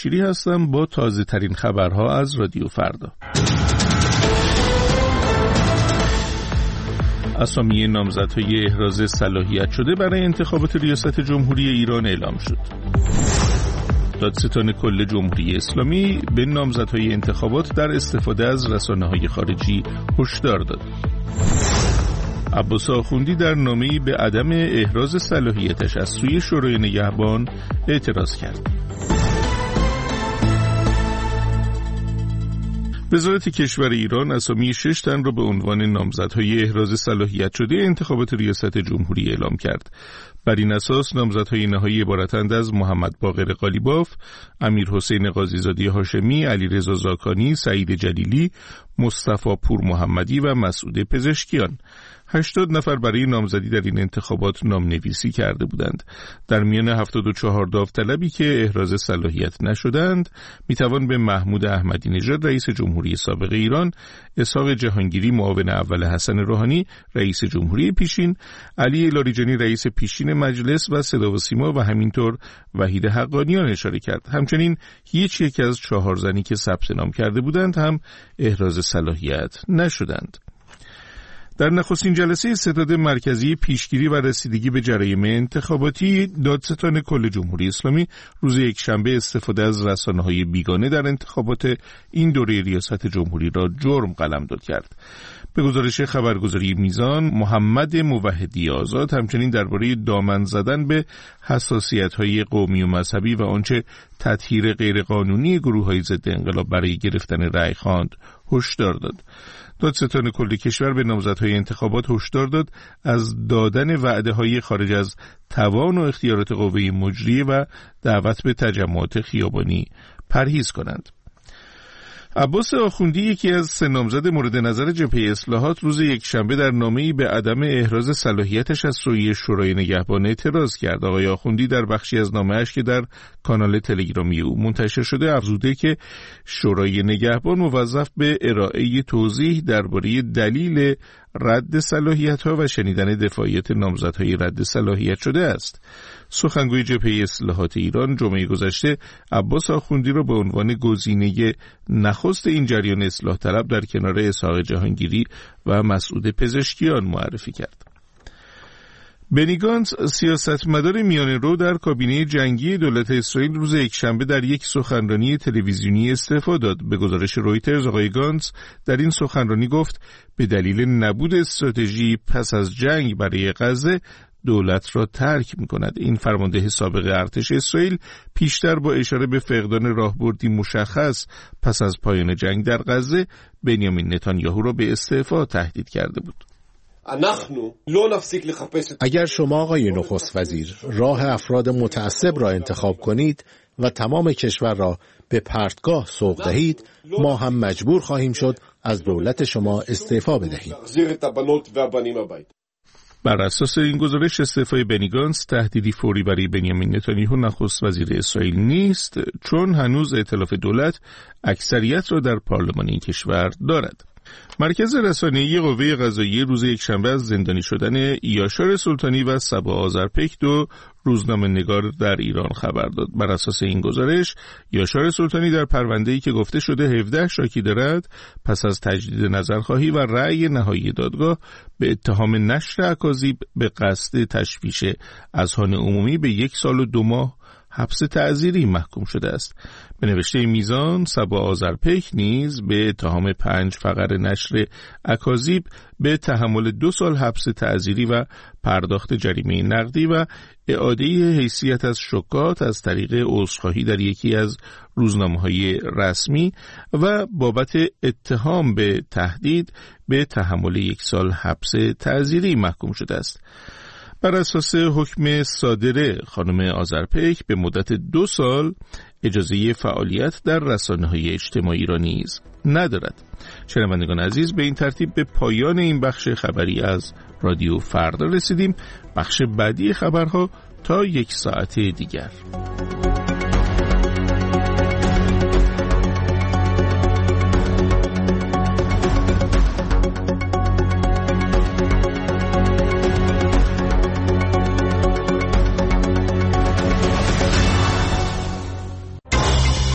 بشیری هستم با تازه ترین خبرها از رادیو فردا. اسامی نامزدهای احراز صلاحیت شده برای انتخابات ریاست جمهوری ایران اعلام شد. دادستان کل جمهوری اسلامی به نامزدهای انتخابات در استفاده از رسانه‌های خارجی هشدار داد. عباس آخوندی در نامه‌ای به عدم احراز صلاحیتش از سوی شورای نگهبان اعتراض کرد. وزارت کشور ایران اسامی 6 تن را به عنوان نامزدهای احراز صلاحیت شده انتخابات ریاست جمهوری اعلام کرد. بر این اساس نامزدهای نهایی عبارتند از محمد باقر قالیباف، امیرحسین قاضیزاده هاشمی، علیرضا زاکانی، سعید جلیلی، مصطفی پور محمدی و مسعود پزشکیان. 80 نفر برای نامزدی در این انتخابات نامنویسی کرده بودند. در میان 74 داوطلبی که احراز صلاحیت نشدند، میتوان به محمود احمدی نژاد رئیس جمهوری سابق ایران، اسحاق جهانگیری معاون اول حسن روحانی رئیس جمهوری پیشین، علی لاریجانی رئیس پیشین مجلس و صدا و سیما و همینطور وحید حقانیان اشاره کرد. همچنین هیچ یک از 4 زنی که ثبت نام کرده بودند هم احراز صلاحیت نشدند. در نخستین جلسه ستاد مرکزی پیشگیری و رسیدگی به جرایم انتخاباتی، دادستان کل جمهوری اسلامی روز یکشنبه استفاده از رسانه‌های بیگانه در انتخابات این دوره ریاست جمهوری را جرم قلمداد کرد. به گزارش خبرگزاری میزان، محمد موحدی آزاد همچنین درباره دامن زدن به حساسیت‌های قومی و مذهبی و آنچه تطهیر غیرقانونی گروه‌های ضد انقلاب برای گرفتن رأی خواند هشدار داد. دادستان کل کشور به نامزدهای انتخابات هشدار داد از دادن وعده‌های خارج از توان و اختیارات قوه مجریه و دعوت به تجمعات خیابانی پرهیز کنند. عباس آخوندی، یکی از 3 نامزد مورد نظر جبهه اصلاحات، روز یکشنبه در نامه‌ای به عدم احراز صلاحیتش از سوی شورای نگهبان اعتراض کرد. آقای آخوندی در بخشی از نامه‌اش که در کانال تلگرامی او منتشر شده افزوده که شورای نگهبان موظف به ارائه توضیح درباره دلیل رد صلاحیت‌ها و شنیدن دفاعیت نامزدهای رد صلاحیت شده است. سخنگوی جبهه اصلاحات ایران جمعه گذشته عباس آخوندی را به عنوان گزینه نخست این جریان اصلاح طلب در کنار اسحاق جهانگیری و مسعود پزشکیان معرفی کرد. بنی گانتز، سیاستمدار میانه رو در کابینه جنگی دولت اسرائیل، روز یکشنبه در یک سخنرانی تلویزیونی استعفا داد. به گزارش رویترز، آقای گانتز در این سخنرانی گفت به دلیل نبود استراتژی پس از جنگ برای غزه دولت را ترک می‌کند. این فرمانده سابق ارتش اسرائیل پیشتر با اشاره به فقدان راهبردی مشخص پس از پایان جنگ در غزه، بنیامین نتانیاهو را به استعفا تهدید کرده بود. اگر شما آقای نخست وزیر راه افراد متعصب را انتخاب کنید و تمام کشور را به پرتگاه سوق دهید، ما هم مجبور خواهیم شد از دولت شما استعفا بدهیم. بر اساس این گزارش، استعفای بنی گانتز تهدیدی فوری برای بنیامین نتانیاهو نخست وزیر اسرائیل نیست، چون هنوز ائتلاف دولت اکثریت را در پارلمان این کشور دارد. مرکز رسانه‌ای قوه قضاییه روز یکشنبه از زندانی شدن یاشار سلطانی و صبا آذرپیک، 2 روزنامه‌نگار در ایران خبر داد. بر اساس این گزارش، یاشار سلطانی در پرونده‌ای که گفته شده 17 شاکی دارد، پس از تجدید نظرخواهی و رأی نهایی دادگاه به اتهام نشر اکاذیب به قصد تشویش اذهان عمومی به 1 سال و 2 ماه حبس تعزیری محکوم شده است. به نوشته میزان، صبا آذرپیک نیز به اتهام 5 فقر نشر اکاذیب به تحمل 2 سال حبس تعزیری و پرداخت جریمه نقدی و اعاده حیثیت از شکات از طریق عذرخواهی در یکی از روزنامه‌های رسمی و بابت اتهام به تهدید به تحمل 1 سال حبس تعزیری محکوم شده است. بر اساس حکم صادره، خانم آذرپیک به مدت 2 سال اجازه فعالیت در رسانه‌های اجتماعی را نیز ندارد. شنوندگان عزیز، به این ترتیب به پایان این بخش خبری از رادیو فردا رسیدیم. بخش بعدی خبرها تا 1 ساعت دیگر.